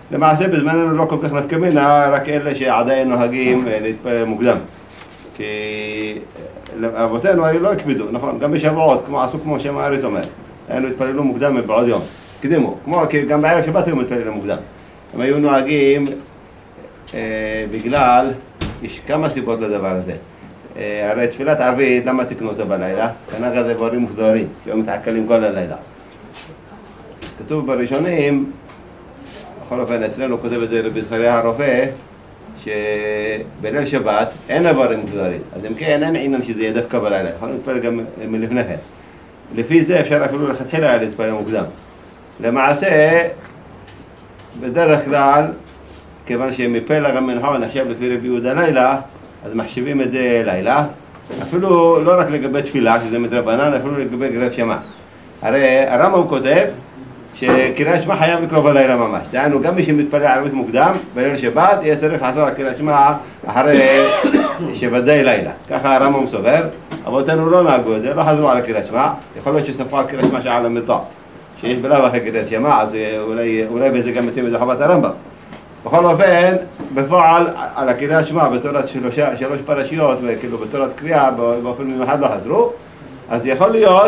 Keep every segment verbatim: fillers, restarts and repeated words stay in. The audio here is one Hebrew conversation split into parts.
למעשה בזמננו לא כל כך נפקא מינה, רק אלה שעדיין נוהגים להתפלל מוקדם. כי אבותינו היו לא הקפידו, נכון? גם בשבועות, כמו עשו כמו שם הארץ אומר. היינו התפללו מוקדם מבעוד יום. קדימו, כמו גם בערב שבת היו מתפללים מוקדם. הם היו נוהגים אה, בגלל, יש כמה סיבות לדבר הזה. אה, הרי תפילת ערבית, למה תקנו אותה בלילה? כנראה זה דברים מוסדרים, שהיו מתעכלים כל הלילה. אז כתוב בראשונים, בכל אופן אצלנו כותב את זה רבי זכריה הרופא, שבליל שבת אין דברים מוסדרים. אז אם כן, אין עניין שזה יהיה דווקא בלילה, יכולים להתפלל גם מלפני כן. לפי זה אפשר אפילו לכתחילה להתפלל מוקדם. למעשה, בדרך כלל, כיוון שמפלג המנחה נחשב לפי רבי יהודה לילה, אז מחשיבים את זה לילה. אפילו לא רק לגבי תפילה, שזה מדרבנן, אפילו לגבי קריאת שמע. הרי הרמב"ם כותב שקריאת שמע חייב לקרוא בלילה ממש. דהיינו, גם מי שמתפלל ערבית מוקדם, בליל שבת, יהיה צריך לעשות על קריאת שמע אחרי שוודאי לילה. ככה הרמב"ם סובר. אבותינו לא נהגו את זה, לא חזרו על קריאת שמע. יכול להיות שסמכו על קריאת שמע שעה למיטה. שיש בלאו אחרי קריאת שמע, אז אולי, אולי בזה גם יוצאים את זה חובת הרמב"ם. בכל אופן, בפועל, על הקריאת שמע בתורת שלושה, שלוש פרשיות, וכאילו בתורת קריאה, באופן מיוחד לא חזרו, אז יכול להיות,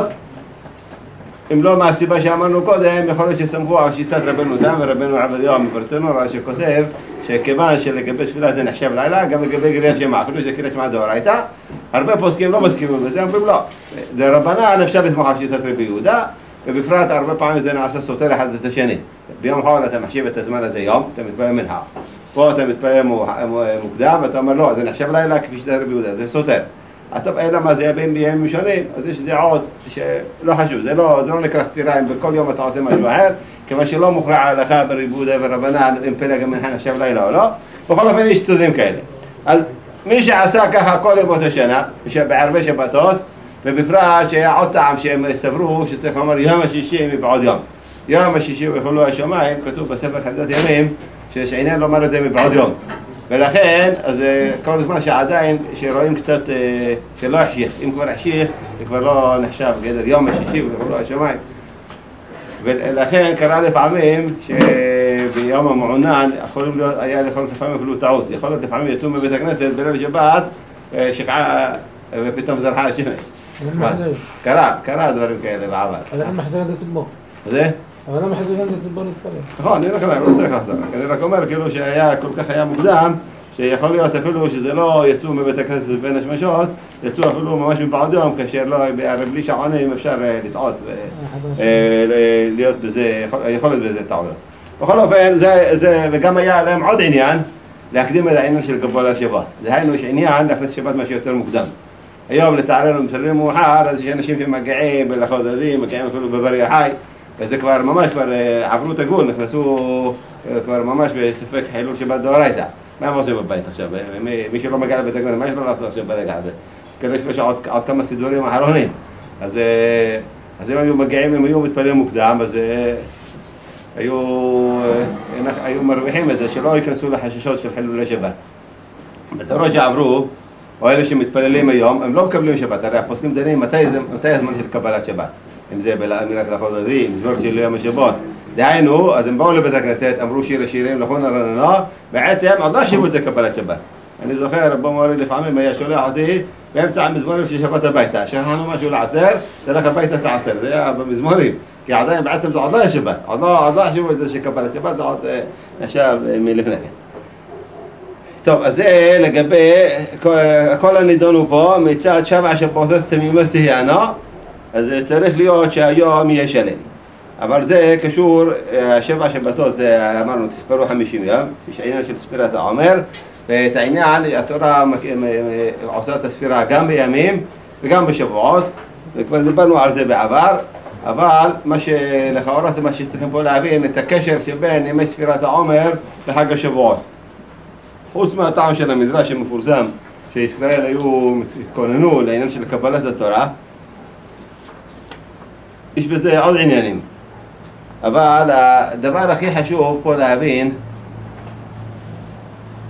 אם לא מהסיבה שאמרנו קודם, יכול להיות שסמכו על שיטת רבנו תם ורבנו עבדיהו מברטנורה, שכותב שכיוון שלגבי תפילה זה נחשב לילה, גם לגבי קריאת שמע, אפילו שזה קריאת שמע דאורייתא, הרבה פוסקים לא מסכימים בזה, אומרים לא. זה רבנן, אפשר לסמוך על שיטת רבי יהודה, ובפרט הרבה פעמים זה נעשה סותר אחד את השני. ביום חול אתה מחשיב את הזמן הזה יום, אתה מתפלל מנחה. פה אתה מתפלל מוקדם, ואתה אומר לא, זה נחשב לילה כפי שיטת רבי יהודה, זה סותר. טוב, אלא מה זה בין בימים שונים, אז יש דעות שלא חשוב, זה לא, זה לא נקרא סתירה, אם בכל יום אתה עושה משהו אחר, כיוון שלא מוכרע הלכה ברבי יהודה ורבנן, אם פלג המנחה נחשב לילה או לא, בכל אופן יש צדדים כאלה. אז מי שעשה ככה כל ימות השנה, בערבי שבתות, ובפרט שהיה עוד טעם שהם סברו שצריך לומר יום השישי מבעוד יום. יום השישי ויכולו השמיים, כתוב בספר חסדות ימים, שיש עניין לומר את זה מבעוד יום. ולכן, אז כל הזמן שעדיין, שרואים קצת שלא החשיך, אם כבר החשיך, זה כבר לא נחשב גדר יום השישי ויכולו השמיים. ולכן קרה לפעמים שביום המעונן יכולים להיות, היה יכול להיות לפעמים אפילו טעות. יכול להיות לפעמים יצאו מבית הכנסת בליל שבת, שקעה ופתאום זרחה השמש. קרה, קרה דברים כאלה בעבר. אבל למה חזר את הציבור? זה? אבל למה חזר את הציבור להתפלל? נכון, אני לא צריך לחזור. אני רק אומר כאילו שהיה כל כך היה מוקדם, שיכול להיות אפילו שזה לא יצאו מבית הכנסת בין השמשות, יצאו אפילו ממש מבעוד יום, כאשר לא, בלי שעונים אפשר לטעות ולהיות בזה, יכול להיות בזה טעויות. בכל אופן, זה, וגם היה להם עוד עניין, להקדים את העניין של קבלת שבת. דהיינו, יש עניין להכניס שבת משהו יותר מוקדם. היום לצערנו מסתובבים מאוחר, אז יש אנשים שמגיעים בלחודדים, מגיעים אפילו בברי החי, וזה כבר ממש כבר עברו את הגבול, נכנסו כבר ממש בספק חילול שבת דאורייתא. מה הם עושים בבית עכשיו? מי שלא מגיע לבית הכנסת, מה יש לו לעשות עכשיו ברגע הזה? אז כנראה שיש עוד, עוד כמה סידורים אחרונים. אז, אז אם היו מגיעים, אם היו מתפללים מוקדם, אז היו, היו מרוויחים את זה, שלא ייכנסו לחששות של חילולי שבת. בדורות שעברו, או אלה שמתפללים היום, הם לא מקבלים שבת, הרי הפוסקים דנים מתי, זה, מתי הזמן של קבלת שבת. אם זה באמירת לחודדים, מזמור של יום השבת. דהיינו, אז הם באו לבית הכנסת, אמרו שיר השירים, לכון הרננה, בעצם עוד לא השיבו את זה קבלת שבת. אני זוכר, רבו מורי לפעמים היה שולח אותי באמצע המזמורים של שבת הביתה. שכחנו משהו לעשר, תלך הביתה תעשר, זה היה במזמורים. כי עדיין בעצם זה עוד לא השבת, עוד לא השיבו את זה שקבלת שבת, זה עוד נחשב מלפני כן. טוב, אז זה לגבי, כל הנידון הוא פה, מצד שבע שבתות תמימות תהיינה, אז צריך להיות שהיום יהיה שלם. אבל זה קשור, שבע שבתות, אמרנו, תספרו חמישים יום, יש עניין של ספירת העומר, ואת העניין, התורה עושה את הספירה גם בימים וגם בשבועות, וכבר דיברנו על זה בעבר, אבל מה שלכאורה זה מה שצריכים פה להבין, את הקשר שבין ימי ספירת העומר לחג השבועות. חוץ מהטעם של המדרש שמפורסם, שישראל היו התכוננו לעניין של קבלת התורה, יש בזה עוד עניינים. אבל הדבר הכי חשוב פה להבין,